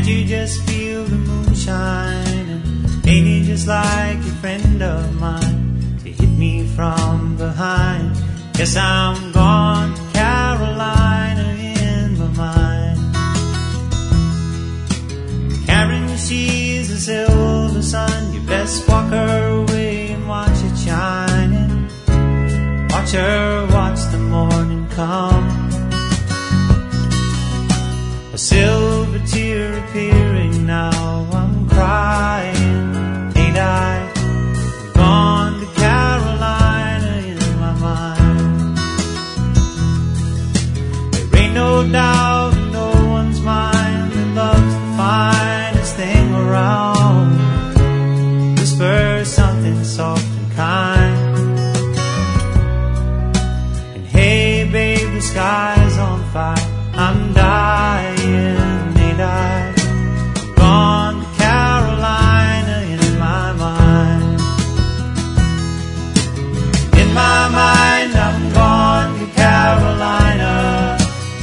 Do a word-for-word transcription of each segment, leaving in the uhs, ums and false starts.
Can't you just feel the moonshine? And ain't it just like a friend of mine to hit me from behind? Guess I'm gone to Carolina in my mind. Karen, she's a silver sun. You best walk her away and watch it shining. Watch her watch the morning come. A silver tear appearing now. I'm crying, ain't I? I'm gone to Carolina in my mind. There ain't no doubt in no one's mind that love's the finest thing around. Whisper something soft and kind. And hey babe, the sky's on fire. I'm dying, ain't I? I'm gone to Carolina in my mind. In my mind, I'm gone to Carolina.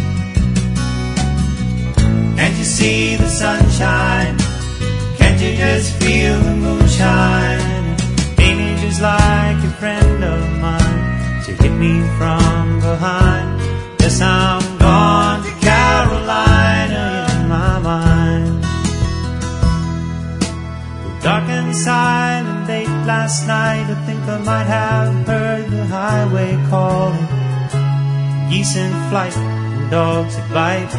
Can't you see the sunshine? Can't you just feel the moonshine? Ain't it just like a friend of mine to hit me from behind? Yes, I'm gone to Carolina in my mind. Dark and silent late last night, I think I might have heard the highway calling. Geese in flight and dogs that bite.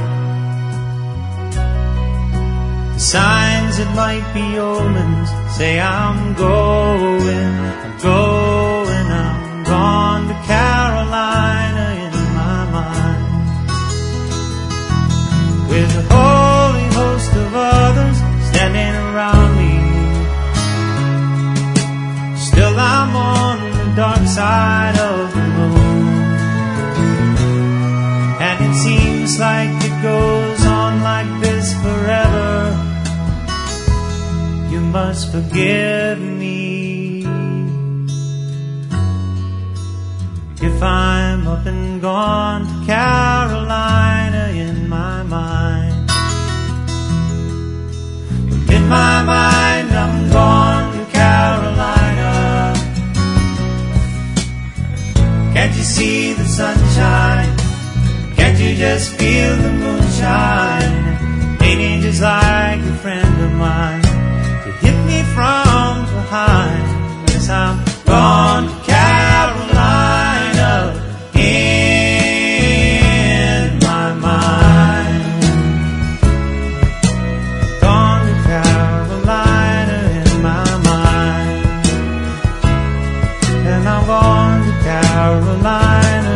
The signs that might be omens say I'm going, I'm going, I'm gone to Carolina in my mind. With a holy host of others standing around me, still I'm on the dark side of the moon. And it seems like it goes on like this forever. You must forgive me if I'm up and gone to Carolina in my mind. In my mind, I'm gone to Carolina. Can't you see the sunshine? Can't you just feel the moonshine? Ain't it just like a friend of mine to hit me from behind? Yes, I'm gone to Carolina in my mind. Gone to Carolina in my mind. And I'm gone to Carolina